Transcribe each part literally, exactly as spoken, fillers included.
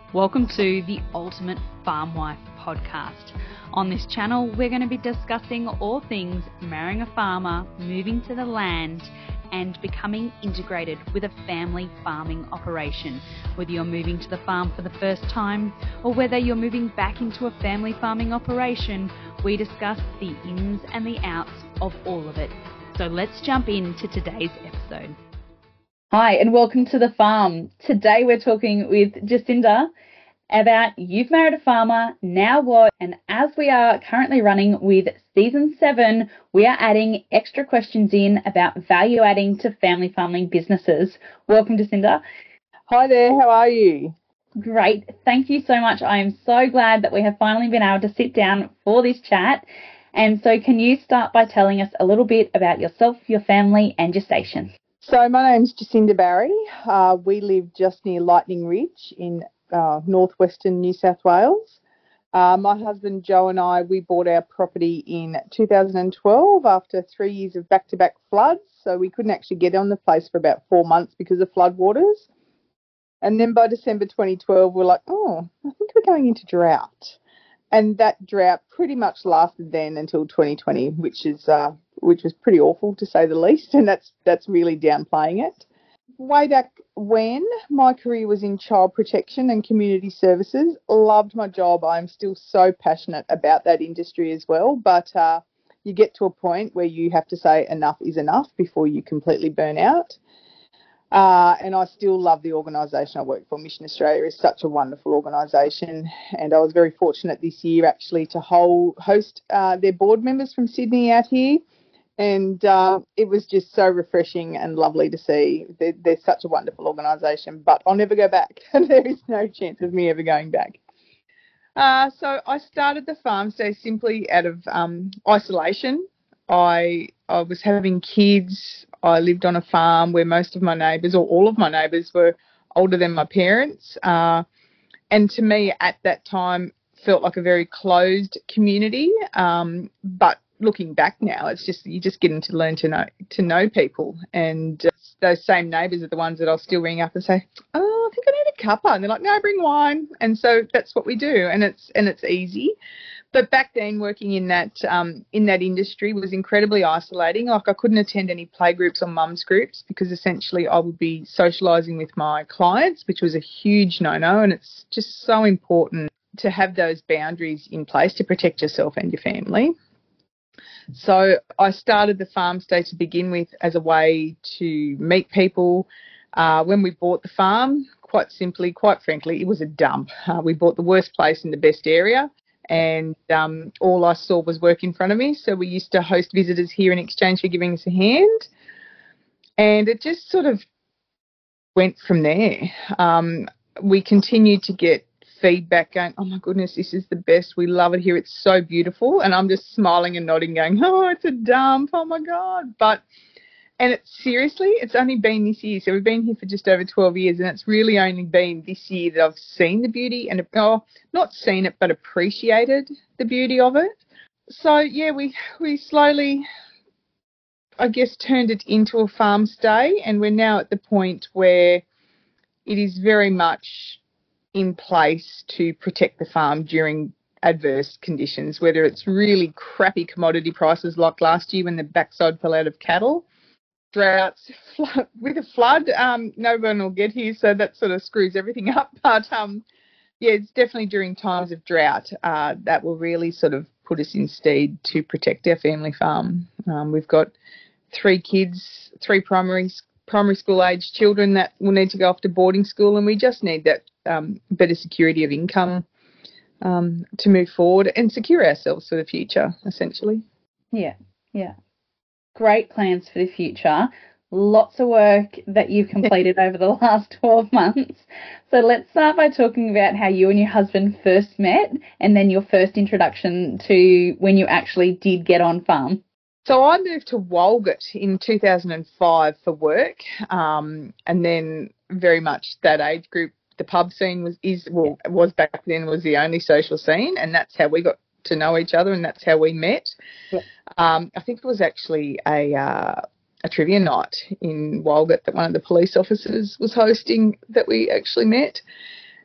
Welcome to the Ultimate Farm Wife podcast. On this channel, we're going to be discussing all things marrying a farmer, moving to the land, and becoming integrated with a family farming operation. Whether you're moving to the farm for the first time or whether you're moving back into a family farming operation, we discuss the ins and the outs of all of it. So let's jump into today's episode. Hi, and welcome to the farm. Today we're talking with Jacinda about You've Married a Farmer, Now What? And as we are currently running with season seven, we are adding extra questions in about value adding to family farming businesses. Welcome, Jacinda. Hi there, how are you? Great. Thank you so much. I am so glad that we have finally been able to sit down for this chat. And so can you start by telling us a little bit about yourself, your family and your station? So my name's Jacinda Barry. Uh, we live just near Lightning Ridge in uh, northwestern New South Wales. Uh, my husband Joe and I, we bought our property in two thousand twelve after three years of back-to-back floods. So we couldn't actually get on the place for about four months because of floodwaters. And then by December twenty twelve, we're like, oh, I think we're going into drought. And that drought pretty much lasted then until twenty twenty, which is uh, which was pretty awful to say the least, and that's that's really downplaying it. Way back when, my career was in child protection and community services. Loved my job. I'm still so passionate about that industry as well, but uh, you get to a point where you have to say enough is enough before you completely burn out. Uh, and I still love the organisation I work for. Mission Australia is such a wonderful organisation, and I was very fortunate this year actually to hold, host uh, their board members from Sydney out here, and uh, it was just so refreshing and lovely to see. They're, they're such a wonderful organisation, but I'll never go back. There is no chance of me ever going back. Uh, so I started the farm stay simply out of um, isolation. I I was having kids. I lived on a farm where most of my neighbours, or all of my neighbours, were older than my parents. Uh, and to me, at that time, felt like a very closed community. Um, but looking back now, it's just you're just getting to learn to know to know people. And uh, those same neighbours are the ones that I'll still ring up and say, "Oh, I think I need a cuppa," and they're like, "No, bring wine." And so that's what we do, and it's and it's easy. But back then, working in that um, in that industry was incredibly isolating. Like I couldn't attend any play groups or mums groups because essentially I would be socialising with my clients, which was a huge no-no. And it's just so important to have those boundaries in place to protect yourself and your family. So I started the farm stay to begin with as a way to meet people. Uh, when we bought the farm, quite simply, quite frankly, it was a dump. Uh, we bought the worst place in the best area. And um, all I saw was work in front of me. So we used to host visitors here in exchange for giving us a hand. And it just sort of went from there. Um, we continued to get feedback going, oh, my goodness, this is the best. We love it here. It's so beautiful. And I'm just smiling and nodding going, oh, it's a dump. Oh, my God. But And it's seriously, it's only been this year. So we've been here for just over twelve years, and it's really only been this year that I've seen the beauty and, oh, not seen it, but appreciated the beauty of it. So, yeah, we, we slowly, I guess, turned it into a farm stay, and we're now at the point where it is very much in place to protect the farm during adverse conditions, whether it's really crappy commodity prices like last year when the backside fell out of cattle, droughts, flood, with a flood, um, no one will get here, so that sort of screws everything up. But, um, yeah, it's definitely during times of drought uh, that will really sort of put us in stead to protect our family farm. Um, we've got three kids, three primary primary school age children that will need to go off to boarding school, and we just need that um, better security of income um, to move forward and secure ourselves for the future, essentially. Yeah, yeah. Great plans for the future. Lots of work that you've completed over the last twelve months. So let's start by talking about how you and your husband first met and then your first introduction to when you actually did get on farm. So I moved to Walgett in two thousand five for work, um, and then very much that age group, the pub scene was is well was back then was the only social scene, and that's how we got to know each other, and that's how we met. Yeah. Um, I think it was actually a uh, a trivia night in Walgett that one of the police officers was hosting that we actually met.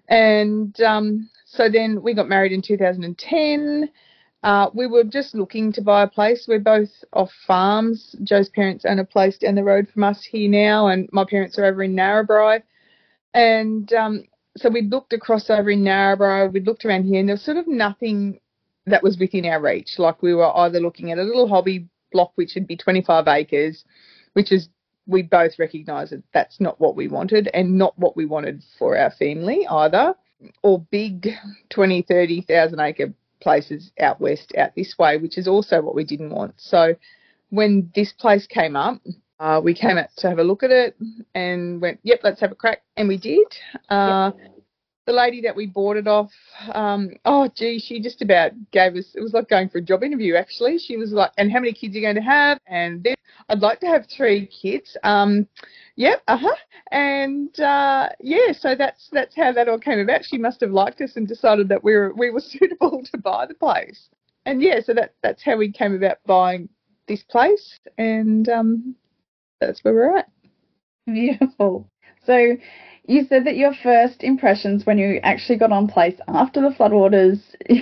And um, so then we got married in two thousand ten. Uh, we were just looking to buy a place. We're both off farms. Joe's parents own a place down the road from us here now, and my parents are over in Narrabri. And um, so we looked across over in Narrabri. We looked around here, and there was sort of nothing that was within our reach. Like, we were either looking at a little hobby block, which would be twenty-five acres, which is, we both recognise that that's not what we wanted, and not what we wanted for our family either, or big twenty, thirty thousand acre places out west, out this way, which is also what we didn't want. So when this place came up, uh, we came out to have a look at it and went, yep, let's have a crack. And we did. Uh, yep. The lady that we bought it off, um, oh, gee, she just about gave us, it was like going for a job interview, actually. She was like, and how many kids are you going to have? And then, I'd like to have three kids. Um, yep, uh-huh. And, uh, yeah, so that's that's how that all came about. She must have liked us and decided that we were we were suitable to buy the place. And, yeah, so that that's how we came about buying this place. And um, that's where we're at. Beautiful. So you said that your first impressions when you actually got on place after the floodwaters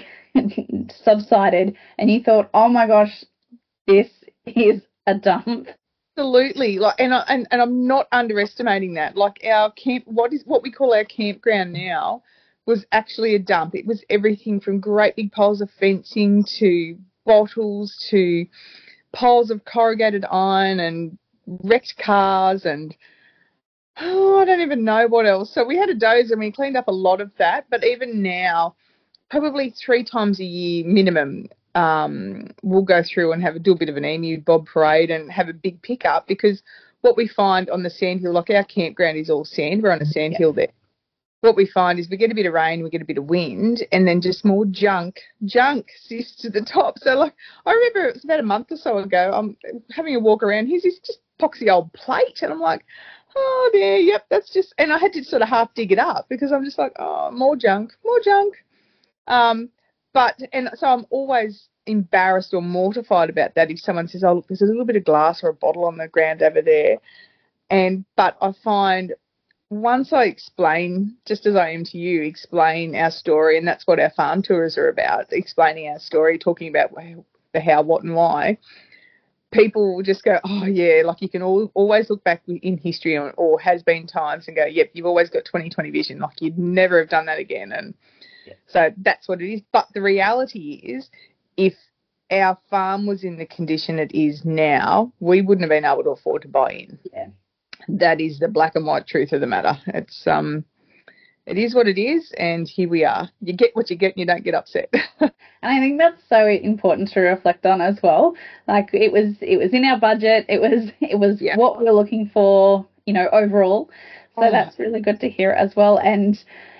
subsided and you thought, oh, my gosh, this is a dump. Absolutely. Like, and, I, and and I'm not underestimating that. Like, our camp, what is what we call our campground now, was actually a dump. It was everything from great big poles of fencing to bottles to piles of corrugated iron and wrecked cars and, oh, I don't even know what else. So we had a dozer and we cleaned up a lot of that. But even now, probably three times a year minimum, um, we'll go through and have a, do a bit of an emu bob parade and have a big pickup, because what we find on the sandhill, like our campground is all sand, we're on a sandhill yeah. there. What we find is we get a bit of rain, we get a bit of wind, and then just more junk, junk sits to the top. So, like, I remember it was about a month or so ago, I'm having a walk around, here's this just poxy old plate, and I'm like, oh, there, yep, that's just, and I had to sort of half dig it up because I'm just like, oh, more junk, more junk. Um, but, and so I'm always embarrassed or mortified about that if someone says, oh, look, there's a little bit of glass or a bottle on the ground over there. And, but I find once I explain, just as I am to you, explain our story, and that's what our farm tours are about, explaining our story, talking about the how, what and why, people will just go, oh, yeah, like you can all, always look back in history or, or has been times and go, yep, you've always got twenty twenty vision, like you'd never have done that again. And yeah. So that's what it is. But the reality is, if our farm was in the condition it is now, we wouldn't have been able to afford to buy in. Yeah. That is the black and white truth of the matter. It's um, it is what it is, and here we are. You get what you get, and you don't get upset. And I think that's so important to reflect on as well. Like, it was, it was in our budget. It was, it was yeah. what we were looking for, you know, overall. So oh. that's really good to hear as well. And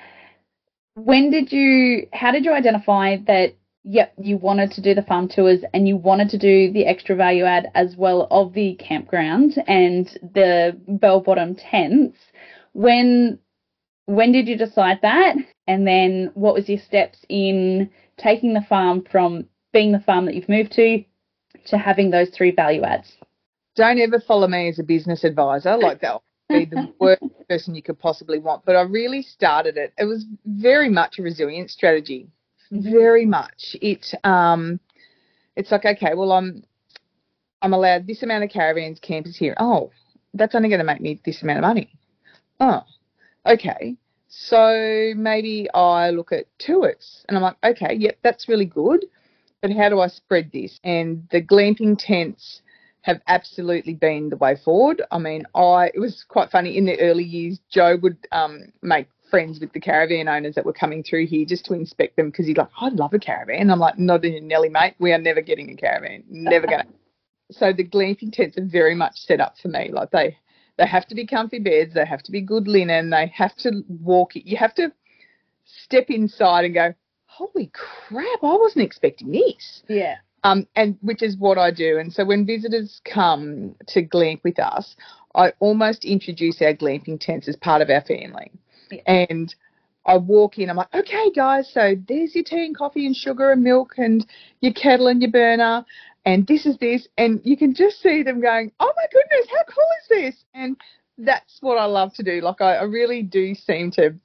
when did you, how did you identify that, yep, you wanted to do the farm tours and you wanted to do the extra value add as well of the campground and the bell-bottom tents? When, when did you decide that? And then what was your steps in taking the farm from being the farm that you've moved to to having those three value adds? Don't ever follow me as a business advisor. Like, that be the worst person you could possibly want. But I really started it. It was very much a resilience strategy, very much. It um, it's like, okay, well, I'm I'm allowed this amount of caravans, campers here. Oh, that's only going to make me this amount of money. Oh, okay. So maybe I look at tours, and I'm like, okay, yep, that's really good. But how do I spread this? And the glamping tents have absolutely been the way forward. I mean, I it was quite funny in the early years. Joe would um, make friends with the caravan owners that were coming through here just to inspect them, because he'd like, oh, I'd love a caravan. I'm like, not in Nelly, mate. We are never getting a caravan. Never going to. So the glamping tents are very much set up for me. Like, they, they have to be comfy beds. They have to be good linen. They have to walk. You have to step inside and go, holy crap, I wasn't expecting this. Yeah. Um, and which is what I do. And so when visitors come to glamp with us, I almost introduce our glamping tents as part of our family. Yeah. And I walk in, I'm like, okay, guys, so there's your tea and coffee and sugar and milk and your kettle and your burner, and this is this. And you can just see them going, oh, my goodness, how cool is this? And that's what I love to do. Like, I, I really do seem to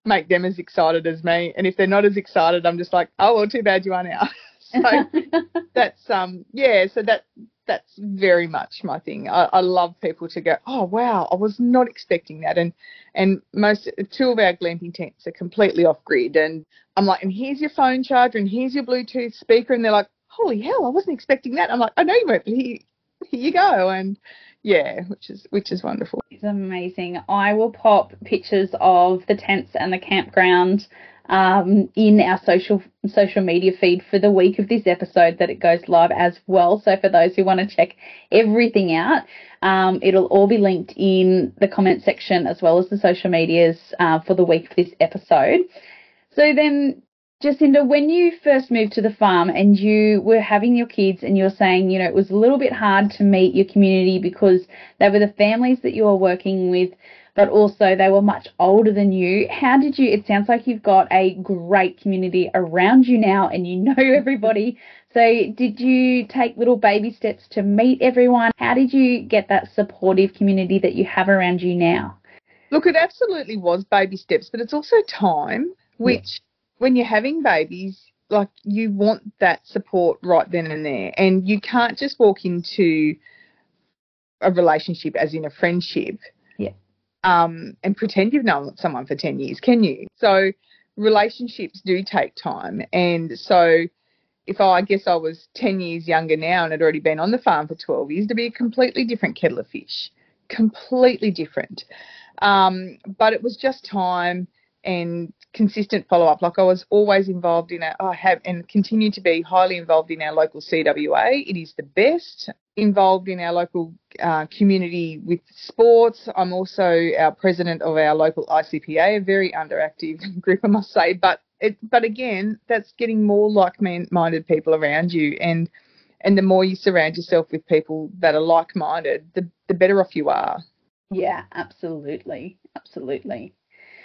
make them as excited as me. And if they're not as excited, I'm just like, oh, well, too bad you are now. So that's, um, yeah, so that that's very much my thing. I, I love people to go, oh, wow, I was not expecting that. And and most, two of our glamping tents are completely off grid. And I'm like, and here's your phone charger and here's your Bluetooth speaker. And they're like, holy hell, I wasn't expecting that. I'm like, I know you weren't, but here, here you go. And yeah, which is which is wonderful. It's amazing. I will pop pictures of the tents and the campground um, in our social social media feed for the week of this episode that it goes live as well. So for those who want to check everything out, um, it'll all be linked in the comment section as well as the social medias uh, for the week of this episode. So then, Jacinda, when you first moved to the farm and you were having your kids and you were saying, you know, it was a little bit hard to meet your community because they were the families that you were working with, but also they were much older than you. How did you, it sounds like you've got a great community around you now and you know everybody. So did you take little baby steps to meet everyone? How did you get that supportive community that you have around you now? Look, it absolutely was baby steps, but it's also time, which... Yeah. When you're having babies, like you want that support right then and there, and you can't just walk into a relationship as in a friendship, yeah, um, and pretend you've known someone for ten years, can you? So relationships do take time, and so if I, I guess I was ten years younger now and had already been on the farm for twelve years, to be a completely different kettle of fish, completely different. Um, but it was just time and consistent follow-up. Like I was always involved in a, I have and continue to be highly involved in our local C W A. It is the best. Involved in our local uh, community with sports. I'm also our president of our local I C P A, a very underactive group, I must say. But it, but again, that's getting more like-minded people around you, and and the more you surround yourself with people that are like-minded, the the better off you are. Yeah, absolutely, absolutely.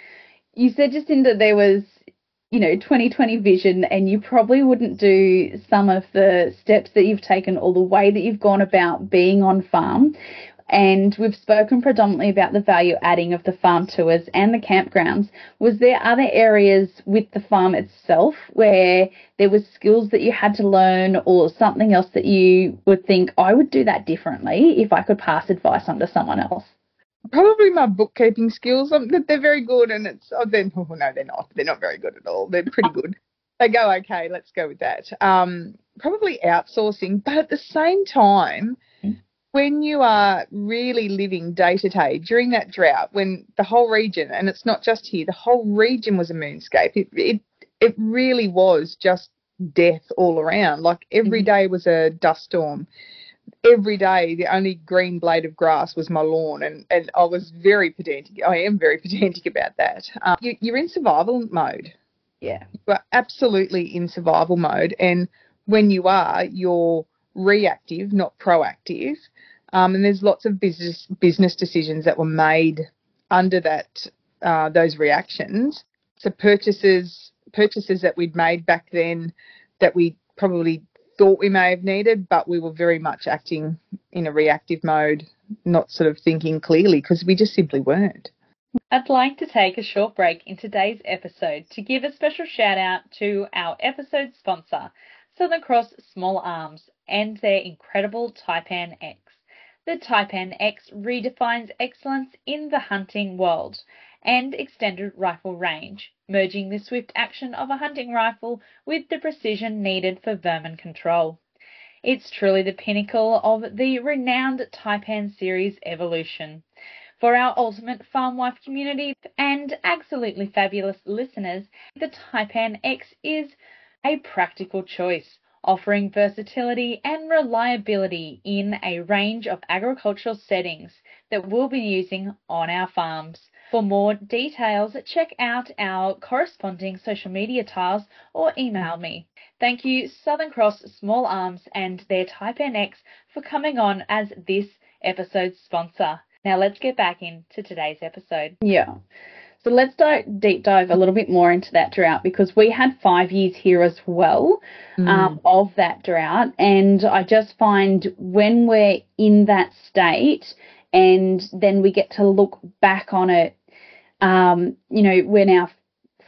You said, Jacinda, there was, you know, twenty twenty vision, and you probably wouldn't do some of the steps that you've taken or the way that you've gone about being on farm. And we've spoken predominantly about the value adding of the farm tours and the campgrounds. Was there other areas with the farm itself where there was skills that you had to learn or something else that you would think, I would do that differently if I could pass advice on to someone else? Probably my bookkeeping skills. Um, they're very good, and it's oh, then oh, no, they're not. They're not very good at all. They're pretty good. They go okay. Let's go with that. Um, probably outsourcing, but at the same time, mm. when you are really living day to day during that drought, when the whole region, and it's not just here, the whole region was a moonscape. It it it really was just death all around. Like every mm-hmm. day was a dust storm. Every day, the only green blade of grass was my lawn, and, and I was very pedantic. I am very pedantic about that. Um, you, you're in survival mode. Yeah. You are absolutely in survival mode, and when you are, you're reactive, not proactive, um, and there's lots of business business decisions that were made under that uh, those reactions. So purchases, purchases that we'd made back then that we probably thought we may have needed, but we were very much acting in a reactive mode, not sort of thinking clearly, because we just simply weren't. I'd like to take a short break in today's episode to give a special shout out to our episode sponsor, Southern Cross Small Arms, and their incredible Taipan X. The Taipan X redefines excellence in the hunting world and extended rifle range, merging the swift action of a hunting rifle with the precision needed for vermin control. It's truly the pinnacle of the renowned Taipan series evolution. For our ultimate farm wife community and absolutely fabulous listeners, the Taipan X is a practical choice, offering versatility and reliability in a range of agricultural settings that we'll be using on our farms. For more details, check out our corresponding social media tiles or email me. Thank you, Southern Cross Small Arms and their Taipan X, for coming on as this episode's sponsor. Now let's get back into today's episode. Yeah. So let's dive, deep dive a little bit more into that drought, because we had five years here as well mm. um, of that drought. And I just find when we're in that state and then we get to look back on it, um, you know, we're now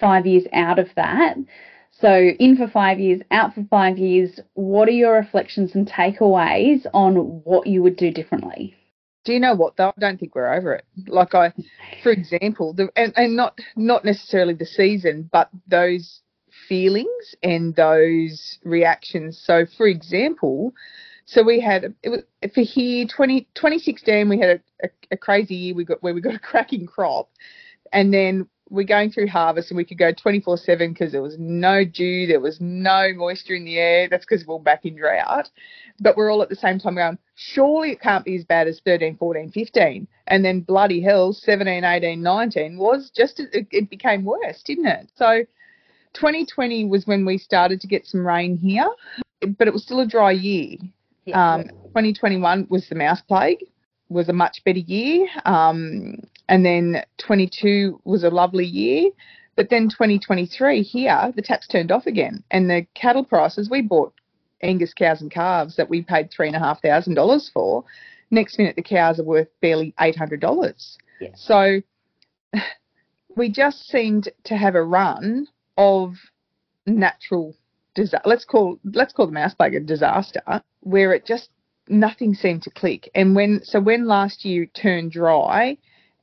five years out of that. So in for five years, out for five years, what are your reflections and takeaways on what you would do differently? Do you know what, though? I don't think we're over it. Like I, for example, the, and, and not not necessarily the season, but those feelings and those reactions. So, for example, so we had, it was for here, twenty, twenty sixteen, we had a, a, a crazy year we got where we got a cracking crop, and then we're going through harvest and we could go twenty-four seven because there was no dew, there was no moisture in the air. That's because we're all back in drought. But we're all at the same time going, surely it can't be as bad as thirteen, fourteen, fifteen. And then bloody hell, seventeen, eighteen, nineteen was just, it, it became worse, didn't it? So twenty twenty was when we started to get some rain here, but it was still a dry year. Yeah. Um, twenty twenty-one was the mouse plague, was a much better year. Um, and then twenty-two was a lovely year. But then twenty twenty-three here, the taps turned off again. And the cattle prices, we bought Angus cows and calves that we paid three thousand five hundred dollars for. Next minute, the cows are worth barely eight hundred dollars. Yeah. So we just seemed to have a run of natural disaster. Let's call, let's call the mouse plague a disaster, where it just, nothing seemed to click. And when, so when last year turned dry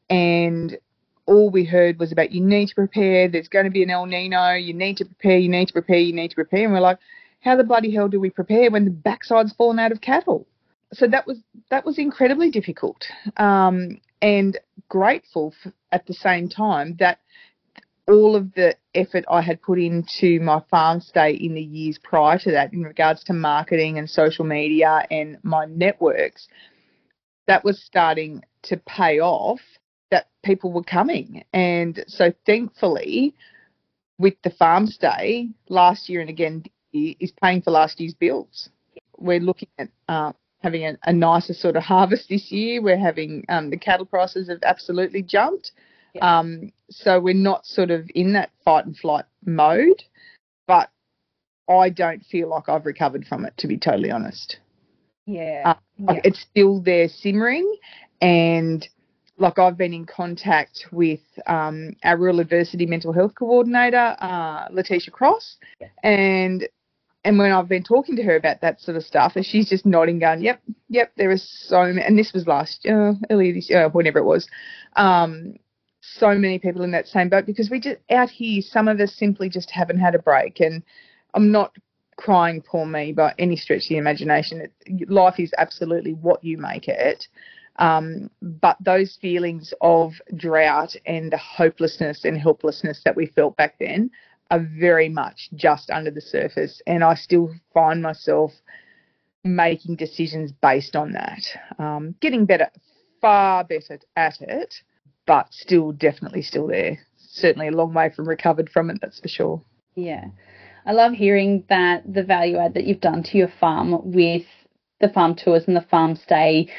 and all we heard was about, you need to prepare, there's going to be an El Nino, you need to prepare, you need to prepare, you need to prepare. And we're like, how the bloody hell do we prepare when the backside's fallen out of cattle? So that was, that was incredibly difficult, um, and grateful for, at the same time, that all of the effort I had put into my farm stay in the years prior to that in regards to marketing and social media and my networks, that was starting to pay off, that people were coming. And so thankfully, with the farm stay last year and again is paying for last year's bills. We're looking at um, having a, a nicer sort of harvest this year. We're having um, the cattle prices have absolutely jumped. Yeah. Um, so we're not sort of in that fight and flight mode, but I don't feel like I've recovered from it, to be totally honest. Yeah. Uh, yeah. It's still there simmering, and like I've been in contact with um, our Rural Adversity Mental Health Coordinator, uh, Letitia Cross, yeah. and and when I've been talking to her about that sort of stuff, and she's just nodding, going, yep, yep, there is so many, and this was last year, uh, earlier this year, whenever it was, um, so many people in that same boat, because we just, out here, some of us simply just haven't had a break. And I'm not crying poor me by any stretch of the imagination. It, life is absolutely what you make it. Um, but those feelings of drought and the hopelessness and helplessness that we felt back then are very much just under the surface. And I still find myself making decisions based on that. Um, getting better, far better at it, but still definitely still there. Certainly a long way from recovered from it, that's for sure. Yeah. I love hearing that the value add that you've done to your farm with the farm tours and the farm stay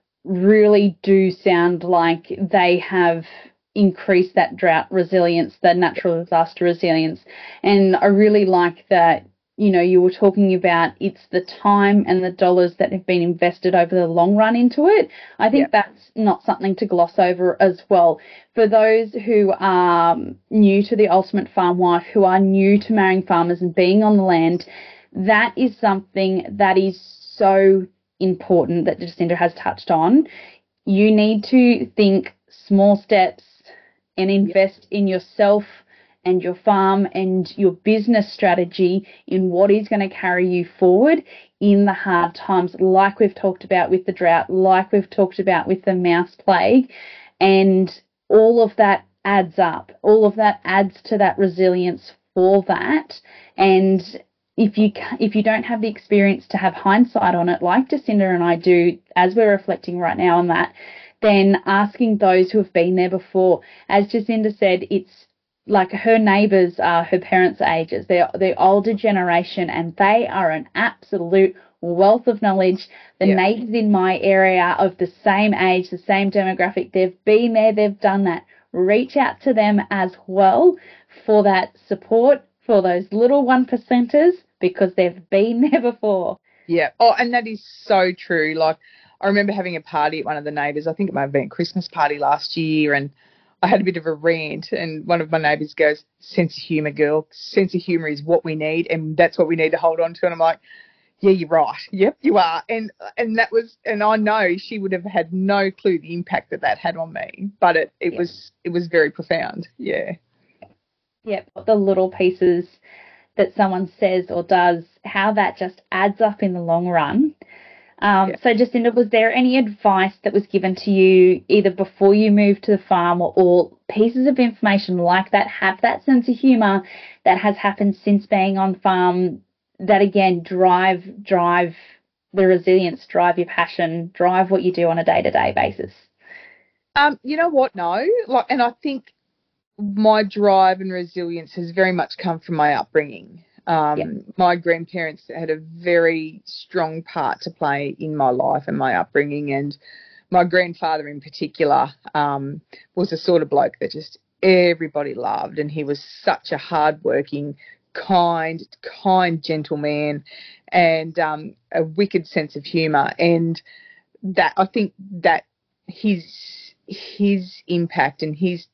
really do sound like they have increased that drought resilience, the natural disaster resilience. And I really like that, you know, you were talking about it's the time and the dollars that have been invested over the long run into it. I think yeah. that's not something to gloss over as well. For those who are new to the Ultimate Farm Wife, who are new to marrying farmers and being on the land, that is something that is so important that Jacinda has touched on. You need to think small steps and invest in yourself and your farm and your business strategy in what is going to carry you forward in the hard times, like we've talked about with the drought, like we've talked about with the mouse plague. And all of that adds up. All of that adds to that resilience for that. And if you if you don't have the experience to have hindsight on it, like Jacinda and I do, as we're reflecting right now on that, then asking those who have been there before. As Jacinda said, it's like her neighbours are her parents' ages. They're the older generation, and they are an absolute wealth of knowledge. The yeah. neighbours in my area are of the same age, the same demographic. They've been there, they've done that. Reach out to them as well for that support for those little one percenters, because they've been there before. Yeah. Oh, and that is so true. Like, I remember having a party at one of the neighbours. I think it might have been a Christmas party last year, and I had a bit of a rant, and one of my neighbours goes, "Sense of humour, girl. Sense of humour is what we need, and that's what we need to hold on to." And I'm like, yeah, you're right. Yep, you are. And and that was, and I know she would have had no clue the impact that that had on me, but it, it yeah. was it was very profound. Yeah. Yeah, the little pieces that someone says or does, how that just adds up in the long run. Um, yeah. So, Jacinda, was there any advice that was given to you either before you moved to the farm, or, or pieces of information like that, have that sense of humour that has happened since being on farm, that again drive drive the resilience, drive your passion, drive what you do on a day-to-day basis? Um, you know what? No, like, and I think my drive and resilience has very much come from my upbringing. Um, yep. My grandparents had a very strong part to play in my life and my upbringing, and my grandfather in particular um, was the sort of bloke that just everybody loved, and he was such a hard-working, kind, kind, gentle man, and um, a wicked sense of humour. And that, I think that his his impact and his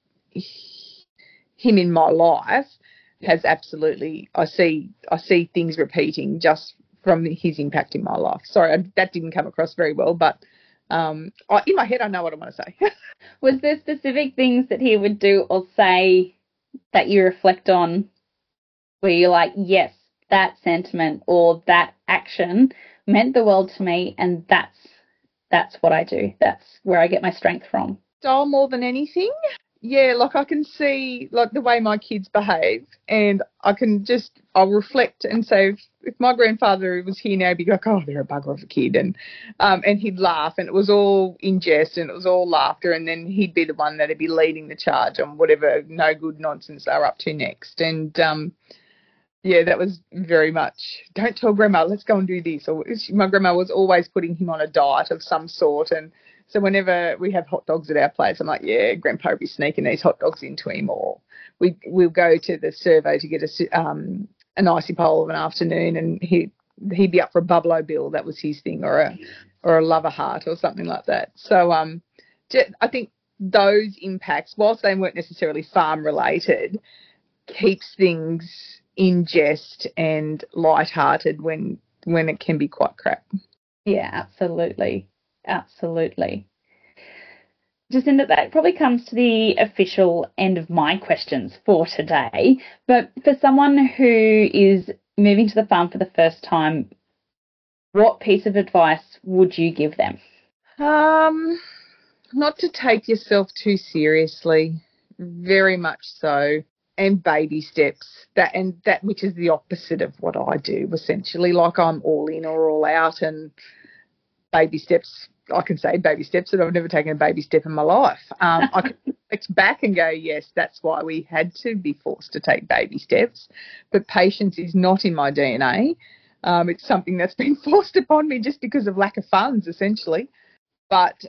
him in my life has absolutely, I see I see things repeating just from his impact in my life. Sorry, I, that didn't come across very well, but um, I, in my head I know what I want to say. Was there specific things that he would do or say that you reflect on where you're like, yes, that sentiment or that action meant the world to me, and that's that's what I do. That's where I get my strength from? Style more than anything. Yeah, like I can see like the way my kids behave, and I can just, I'll reflect and say, if, if my grandfather was here now, he'd be like, oh, they're a bugger of a kid, and um, and he'd laugh, and it was all in jest, and it was all laughter, and then he'd be the one that'd be leading the charge on whatever no good nonsense they were up to next. And um, yeah, that was very much, don't tell grandma, let's go and do this. Or my grandma was always putting him on a diet of some sort, and so whenever we have hot dogs at our place, I'm like, yeah, Grandpa will be sneaking these hot dogs into him. Or we, we'll go to the servo to get a, um, an icy pole of an afternoon, and he, he'd be up for a Buffalo Bill. That was his thing, or a or a Lover Heart or something like that. So um, I think those impacts, whilst they weren't necessarily farm-related, keeps things in jest and light-hearted when when it can be quite crap. Yeah, absolutely. Absolutely. Jacinda, that probably comes to the official end of my questions for today. But for someone who is moving to the farm for the first time, what piece of advice would you give them? Um, not to take yourself too seriously, very much so, and baby steps. That and that, which is the opposite of what I do, essentially. Like, I'm all in or all out, and baby steps, I can say baby steps, but I've never taken a baby step in my life. Um, I can look back and go, yes, that's why we had to be forced to take baby steps. But patience is not in my D N A. Um, it's something that's been forced upon me just because of lack of funds, essentially. But,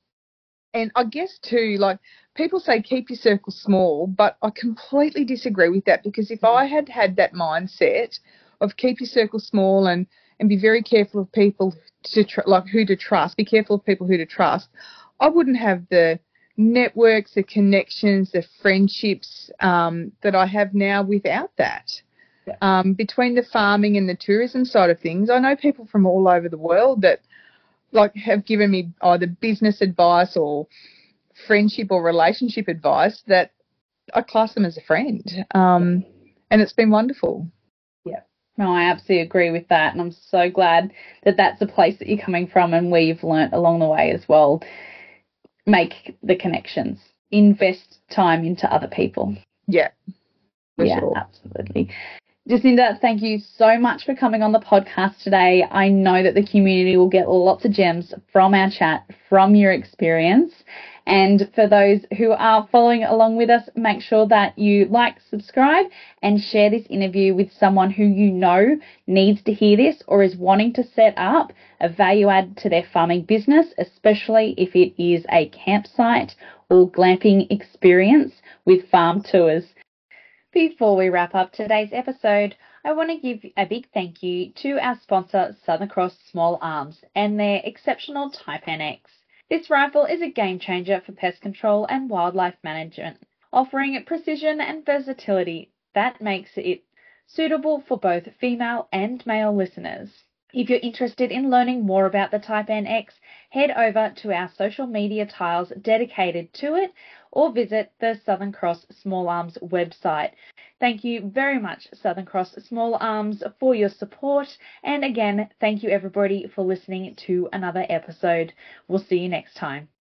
and I guess too, like, people say keep your circle small, but I completely disagree with that, because if I had had that mindset of keep your circle small and, and be very careful of people to tr- like who to trust, be careful of people who to trust, I wouldn't have the networks, the connections, the friendships um, that I have now without that. Yeah. Um, between the farming and the tourism side of things, I know people from all over the world that like have given me either business advice or friendship or relationship advice that I class them as a friend, um, and it's been wonderful. Yeah. No, I absolutely agree with that, and I'm so glad that that's the place that you're coming from and where you've learnt along the way as well. Make the connections. Invest time into other people. Yeah, for yeah, sure. Absolutely. Jacinda, thank you so much for coming on the podcast today. I know that the community will get lots of gems from our chat, from your experience. And for those who are following along with us, make sure that you like, subscribe, and share this interview with someone who you know needs to hear this or is wanting to set up a value add to their farming business, especially if it is a campsite or glamping experience with farm tours. Before we wrap up today's episode, I want to give a big thank you to our sponsor, Southern Cross Small Arms, and their exceptional Taipan X. This rifle is a game changer for pest control and wildlife management, offering precision and versatility that makes it suitable for both female and male listeners. If you're interested in learning more about the Type N X, head over to our social media tiles dedicated to it or visit the Southern Cross Small Arms website. Thank you very much, Southern Cross Small Arms, for your support. And again, thank you everybody for listening to another episode. We'll see you next time.